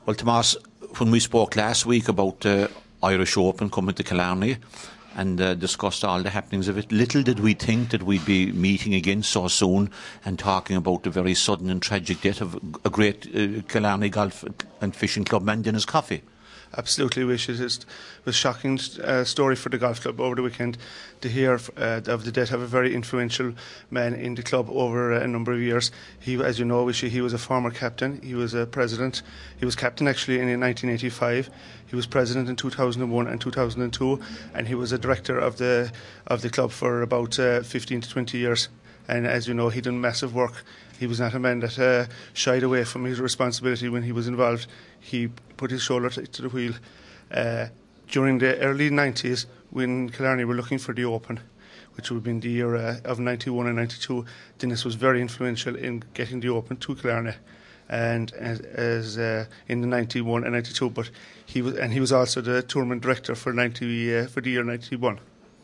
Well, Tomas, when we spoke last week about the Irish Open coming to Killarney and discussed all the happenings of it, little did we think that we'd be meeting again so soon and talking about the very sudden and tragic death of a great Killarney golf and fishing club man, Dennis Coffey. Absolutely, it was a shocking story for the golf club over the weekend to hear of the death of a very influential man in the club over a number of years. He, as you know, he was a former captain, he was a president, he was captain actually in 1985, he was president in 2001 and 2002, and he was a director of the club for about 15 to 20 years. And as you know, he done massive work. He was not a man that shied away from his responsibility when he was involved. He put his shoulder to the wheel. During the early 90s, when Killarney were looking for the Open, which would have been the year of 91 and 92, Dennis was very influential in getting the Open to Killarney. And as in the 91 and 92, but he was also the tournament director for the year 91.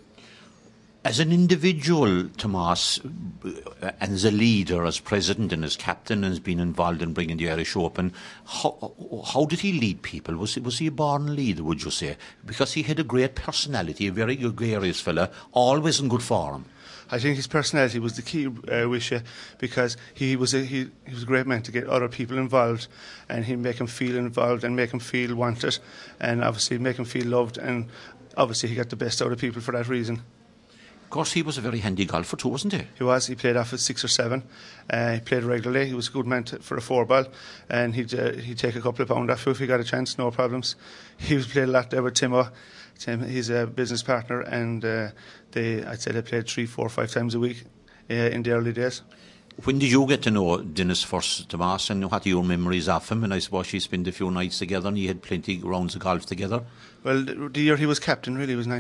As an individual, Tomas, and as a leader, as president and as captain, and has been involved in bringing the Irish Open, how did he lead people? Was he a born leader, would you say? Because he had a great personality, a very gregarious fella, always in good form. I think his personality was the key, because he was a great man to get other people involved, and he'd make them feel involved and make them feel wanted, and obviously make them feel loved, and obviously he got the best out of people for that reason. Of course, he was a very handy golfer too, wasn't he? He was. He played off at 6 or 7. He played regularly. He was a good man for a 4-ball, and he'd take a couple of pound off if he got a chance, no problems. He was played a lot there with Timo. He's a business partner, and I'd say they played 3, 4, 5 times a week in the early days. When did you get to know Dennis first, Tomas, and what are your memories of him? And I suppose you spent a few nights together and you had plenty of rounds of golf together. Well, the year he was captain really was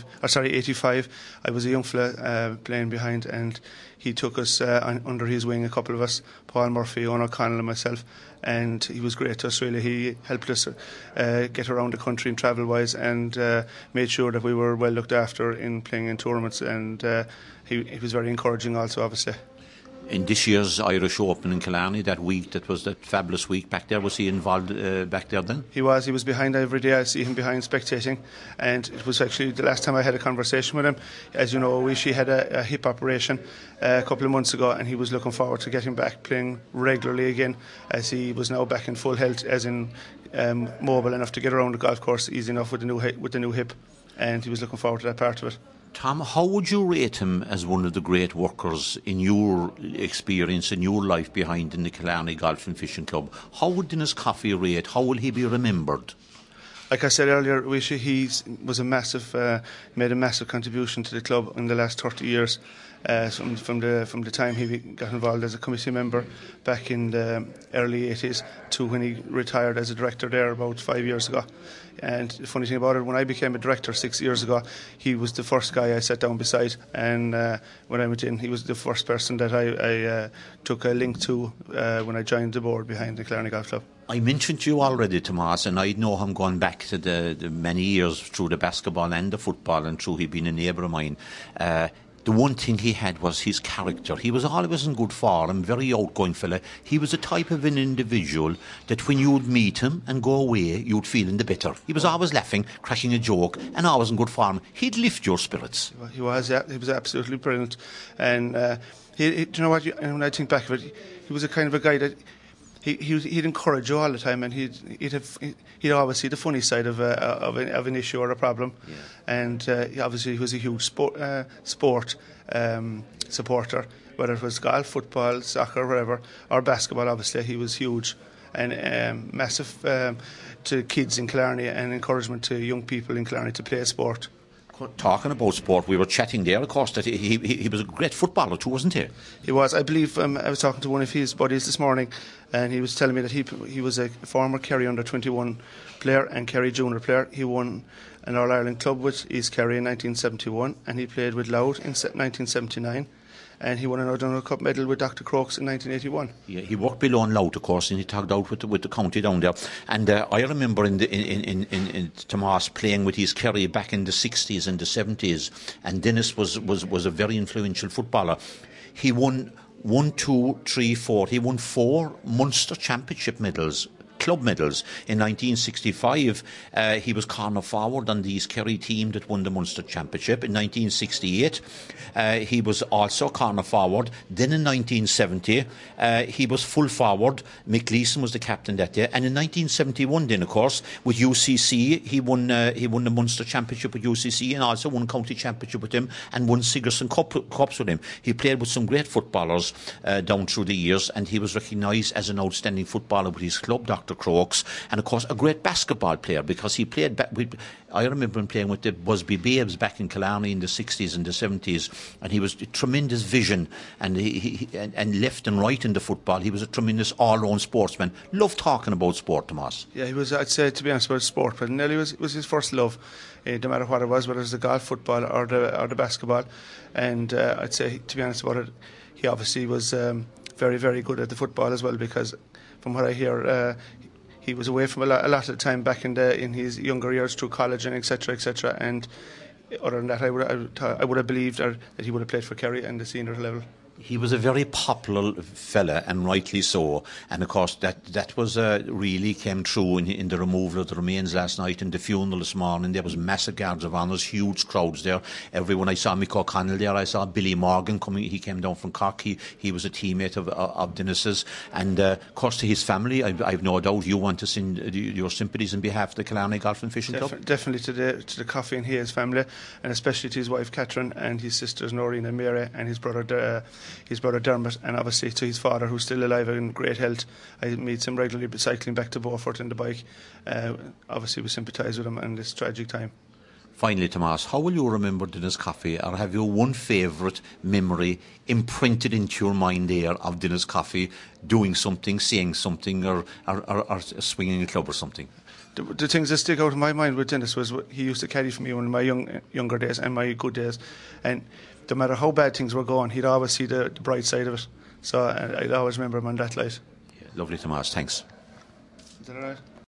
85. I was a young fella playing behind, and he took us under his wing, a couple of us, Paul Murphy, Owen O'Connell and myself, and he was great to us really. He helped us get around the country and travel-wise, and made sure that we were well looked after in playing in tournaments, and he was very encouraging also, obviously. In this year's Irish Open in Killarney, that fabulous week back there, was he involved back there then? He was behind every day. I see him behind spectating, and it was actually the last time I had a conversation with him. As you know, he had a hip operation a couple of months ago, and he was looking forward to getting back playing regularly again, as he was now back in full health, as in mobile enough to get around the golf course easy enough with the new hip, and he was looking forward to that part of it. Tom, how would you rate him as one of the great workers in your experience, in your life behind in the Killarney Golf and Fishing Club? How would Dennis Coffey rate? How will he be remembered? Like I said earlier, he was made a massive contribution to the club in the last 30 years. From the time he got involved as a committee member back in the early 80s to when he retired as a director there about 5 years ago. And the funny thing about it, when I became a director 6 years ago, he was the first guy I sat down beside, and when I went in, he was the first person that I took a link to when I joined the board behind the Killarney Golf Club. I mentioned to you already, Tomas, and I know him going back to the many years through the basketball and the football, and through he'd been a neighbour of mine. The one thing he had was his character. He was always in good form, very outgoing fella. He was the type of an individual that when you'd meet him and go away, you'd feel in the better. He was always laughing, cracking a joke, and always in good form. He'd lift your spirits. He was absolutely brilliant. And you know what? When I think back of it, he was a kind of a guy that he'd encourage you all the time, and he'd always see the funny side of an issue or a problem. Yeah. And obviously he was a huge sport supporter, whether it was golf, football, soccer, whatever, or basketball. Obviously he was huge and massive to kids in Killarney, and encouragement to young people in Killarney to play a sport. Talking about sport, we were chatting there, of course, that he was a great footballer too, wasn't he? He was. I believe I was talking to one of his buddies this morning, and he was telling me that he was a former Kerry under-21 player and Kerry junior player. He won an All-Ireland club with East Kerry in 1971, and he played with Louth in 1979. And he won an O'Donnell Cup medal with Dr. Crokes in 1981. Yeah, he worked below in Louth, of course, and he tagged out with the county down there. And I remember in Tomas playing with his Kerry back in the 60s and the 70s, and Dennis was a very influential footballer. He won 1, 2, 3, 4. He won 4 Munster Championship medals, club medals. In 1965, he was corner forward on the East Kerry team that won the Munster Championship. In 1968, he was also corner forward. Then in 1970, he was full forward. Mick Leeson was the captain that year. And in 1971, then, of course, with UCC, he won the Munster Championship with UCC and also won County Championship with him and won Sigerson Cups with him. He played with some great footballers down through the years, and he was recognised as an outstanding footballer with his club, Dr. Crokes, and of course a great basketball player, because he played I remember him playing with the Busby Babes back in Killarney in the 60s and the 70s, and he was a tremendous vision, and and left and right in the football. He was a tremendous all-round sportsman. Loved talking about sport, Tomas. Yeah, he was, I'd say, to be honest, about sport, but nearly was his first love, no matter what it was, whether it was the golf, football or the basketball. And I'd say, to be honest about it, he obviously was very, very good at the football as well, because from what I hear, he was away from a lot of the time back in his younger years through college and etc. And other than that, I would have believed that he would have played for Kerry and the senior level. He was a very popular fella, and rightly so. And of course, that was really came through in the removal of the remains last night and the funeral this morning. There was massive guards of honours, huge crowds there. Everyone, I saw Mick O'Connell there. I saw Billy Morgan coming. He came down from Cork. He was a teammate of Dennis's. And of course, to his family, I've no doubt you want to send your sympathies on behalf of the Killarney Golf and Fishing Club. Definitely to the Coffey and his family, and especially to his wife Catherine and his sisters Noreen and Mary and his brother Dermot, and obviously to his father, who's still alive and in great health. I meet him regularly cycling back to Beaufort in the bike. Obviously we sympathise with him in this tragic time. Finally, Tomas, how will you remember Dennis Coffey, or have you one favourite memory imprinted into your mind there of Dennis Coffey doing something, saying something, or swinging a club or something? The things that stick out in my mind with Dennis was what he used to carry for me in my younger days and my good days, and no matter how bad things were going, he'd always see the bright side of it. So I'd always remember him on that light. Yeah, lovely, Tomas. Thanks. Is that all right?